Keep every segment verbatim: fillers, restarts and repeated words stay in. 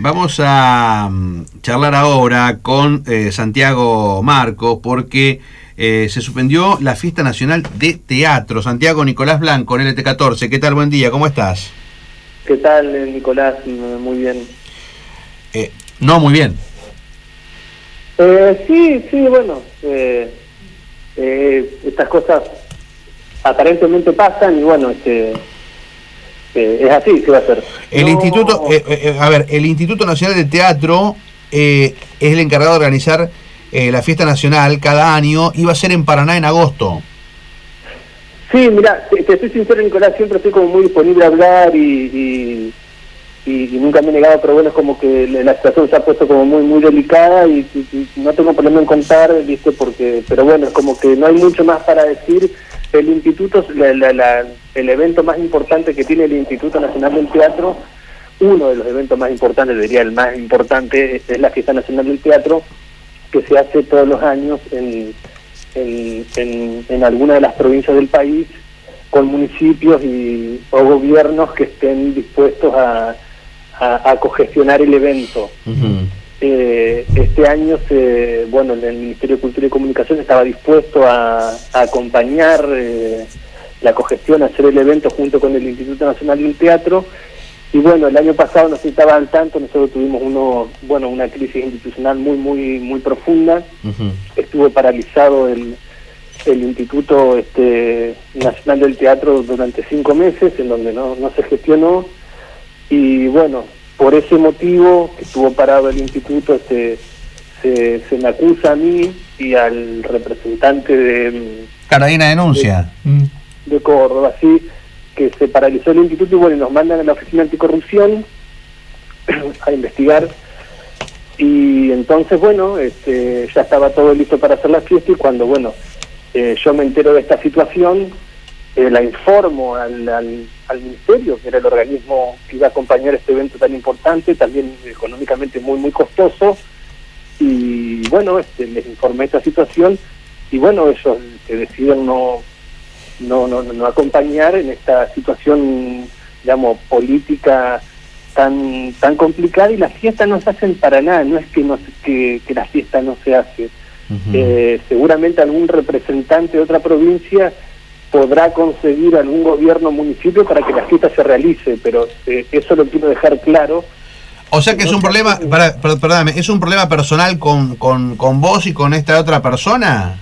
Vamos a um, charlar ahora con eh, Santiago Marcos porque eh, se suspendió la Fiesta Nacional de Teatro. Santiago, Nicolás Blanco, en L T catorce. ¿Qué tal? Buen día, ¿cómo estás? ¿Qué tal, Nicolás? Muy bien. Eh, no, muy bien. Eh, sí, sí, bueno, eh, eh, estas cosas aparentemente pasan y bueno, este, eh, es así, ¿qué va a hacer? El no... Instituto, eh, eh, a ver, el Instituto Nacional de Teatro eh, es el encargado de organizar eh, la fiesta nacional cada año. Iba a ser en Paraná en agosto. Sí, mira, te, te soy sincero, Nicolás, siempre estoy como muy disponible a hablar y, y, y, y nunca me he negado, pero bueno, es como que la situación se ha puesto como muy muy delicada y, y, y no tengo problema en contar, ¿viste? Porque, pero bueno, es como que no hay mucho más para decir. El instituto, la, la, la, el evento más importante que tiene el Instituto Nacional del Teatro, uno de los eventos más importantes, diría el más importante, es la Fiesta Nacional del Teatro, que se hace todos los años en, en, en, en alguna de las provincias del país, con municipios y o gobiernos que estén dispuestos a, a, a cogestionar el evento. Uh-huh. Eh, este año, se, bueno, el Ministerio de Cultura y Comunicación estaba dispuesto a, a acompañar eh, la cogestión, a hacer el evento junto con el Instituto Nacional del Teatro. Y bueno, el año pasado no se estaba al tanto, nosotros tuvimos uno, bueno, una crisis institucional muy, muy, muy profunda. Uh-huh. Estuvo paralizado el, el Instituto este, Nacional del Teatro durante cinco meses, en donde no, no se gestionó. Y bueno, por ese motivo que estuvo parado el instituto, este, se, se me acusa a mí y al representante de... Carolina denuncia. De, de Córdoba, sí, que se paralizó el instituto y bueno, nos mandan a la Oficina Anticorrupción a investigar. Y entonces, bueno, este, ya estaba todo listo para hacer la fiesta y cuando, bueno, eh, yo me entero de esta situación, eh, la informo al, al, al Ministerio, que era el organismo que iba a acompañar este evento tan importante, también económicamente muy, muy costoso, y bueno, este, les informé esta situación, y bueno, ellos que deciden no, no, no, no acompañar en esta situación, digamos, política tan tan complicada, y la fiesta no se hace en Paraná, no es que, no, que, que la fiesta no se hace. Uh-huh. eh, seguramente algún representante de otra provincia podrá conseguir algún gobierno municipio para que la fiesta se realice, pero eh, eso lo quiero dejar claro. O sea que no es un problema, para, per, perdóname, ¿es un problema personal con, con, con vos y con esta otra persona?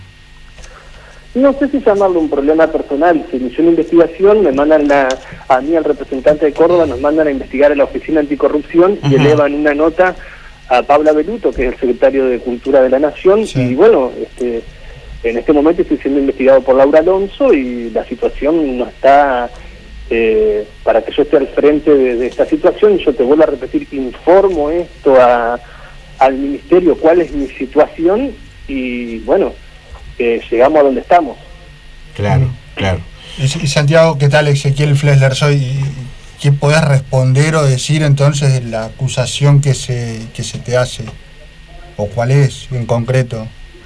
No sé si llamarlo un problema personal. Se inició una investigación, me mandan la, a mí, al representante de Córdoba, nos mandan a investigar a la Oficina Anticorrupción. Uh-huh. Y elevan una nota a Paula Beluto, que es el secretario de Cultura de la Nación, sí. Y bueno, este... en este momento estoy siendo investigado por Laura Alonso y la situación no está eh, para que yo esté al frente de, de esta situación. Yo te vuelvo a repetir, informo esto a, al Ministerio, cuál es mi situación y bueno, eh, llegamos a donde estamos. Claro, claro. Y, y Santiago, ¿qué tal? Ezequiel Flesler soy. ¿Qué podés responder o decir entonces de la acusación que se, que se te hace? ¿O cuál es en concreto?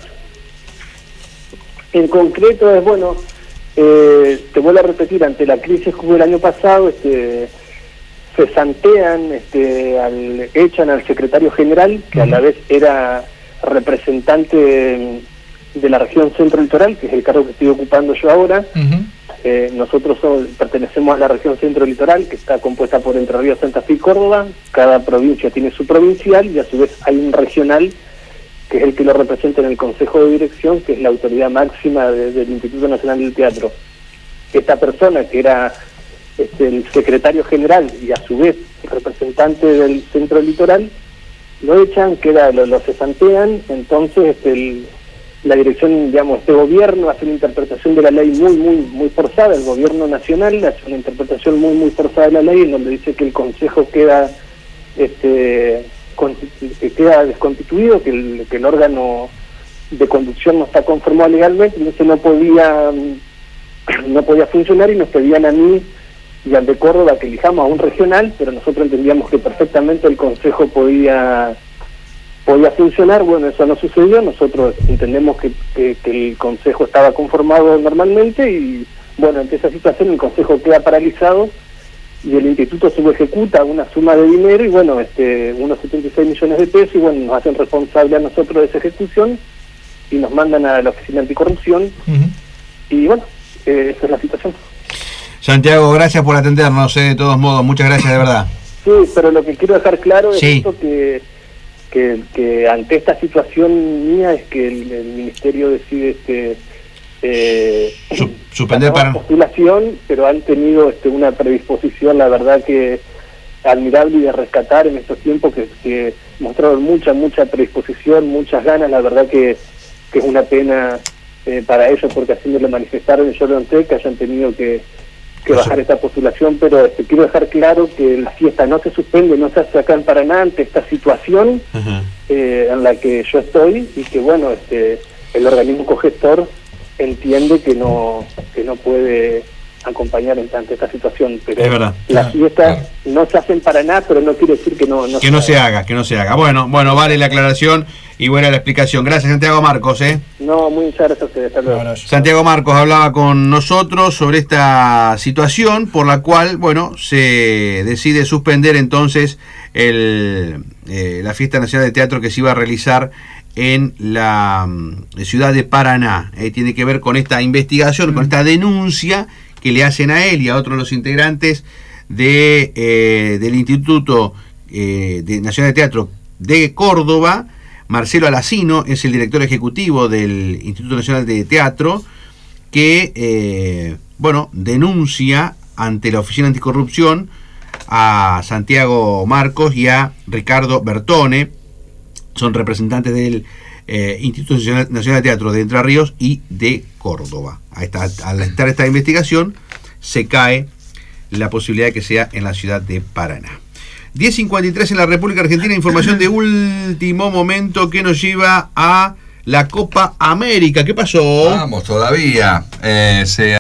En concreto es, bueno, eh, te vuelvo a repetir, ante la crisis que hubo el año pasado, este, se santean, este, al, echan al secretario general, que uh-huh. a la vez era representante de, de la región centro litoral, que es el cargo que estoy ocupando yo ahora. Uh-huh. Eh, nosotros somos, pertenecemos a la región centro litoral, que está compuesta por Entre Ríos, Santa Fe y Córdoba. Cada provincia tiene su provincial y a su vez hay un regional, que es el que lo representa en el Consejo de Dirección, que es la autoridad máxima de, del Instituto Nacional del Teatro. Esta persona, que era este, el secretario general y a su vez representante del centro litoral, lo echan, queda, lo, lo cesantean, entonces este, el, la dirección, digamos, este gobierno hace una interpretación de la ley muy, muy, muy forzada, el gobierno nacional hace una interpretación muy, muy forzada de la ley, en donde dice que el Consejo queda... este que queda desconstituido, que el, que el órgano de conducción no está conformado legalmente, entonces no podía no podía funcionar y nos pedían a mí y al de Córdoba que elijamos a un regional, pero nosotros entendíamos que perfectamente el Consejo podía podía funcionar. Bueno, eso no sucedió, nosotros entendemos que, que, que el Consejo estaba conformado normalmente y bueno, ante esa situación el Consejo queda paralizado y el instituto subejecuta una suma de dinero y bueno, este, unos setenta y seis millones de pesos, y bueno, nos hacen responsable a nosotros de esa ejecución y nos mandan a la Oficina Anticorrupción. Uh-huh. Y bueno, eh, esa es la situación. Santiago, gracias por atendernos, eh, de todos modos, muchas gracias de verdad. Sí, pero lo que quiero dejar claro es sí. esto, que, que, que ante esta situación mía es que el, el Ministerio decide este eh, suspender para postulación, pero han tenido este, una predisposición, la verdad que admirable y de rescatar en estos tiempos, que, que mostraron mucha, mucha predisposición, muchas ganas, la verdad que, que es una pena eh, para ellos, porque así me lo manifestaron y yo lo noté, que hayan tenido que, que bajar esta postulación, pero este, quiero dejar claro que la fiesta no se suspende, no se hace acá en Paraná ante esta situación uh-huh. eh, en la que yo estoy, y que bueno, este, el organismo cogestor entiende que no que no puede acompañar en ante esta situación, pero es verdad. Las fiestas claro. no se hacen para nada, pero no quiere decir que no, no que se no haga. se haga, que no se haga. Bueno, bueno, vale la aclaración y buena la explicación. Gracias, Santiago Marcos, ¿eh? No, muchas gracias a ustedes. Hasta luego. Santiago Marcos hablaba con nosotros sobre esta situación por la cual, bueno, se decide suspender entonces el eh, la fiesta nacional de teatro que se iba a realizar en la eh, ciudad de Paraná. Eh, tiene que ver con esta investigación, mm. con esta denuncia que le hacen a él y a otros de los integrantes de eh, del Instituto eh, de Nacional de Teatro de Córdoba. Marcelo Alacino es el director ejecutivo del Instituto Nacional de Teatro, que eh, bueno, denuncia ante la Oficina Anticorrupción a Santiago Marcos y a Ricardo Bertone. Son representantes del eh, Instituto Nacional de Teatro de Entre Ríos y de Córdoba. A esta, al estar esta investigación, se cae la posibilidad de que sea en la ciudad de Paraná. diez cincuenta y tres en la República Argentina, información de último momento que nos lleva a la Copa América. ¿Qué pasó? Vamos, todavía. Eh, se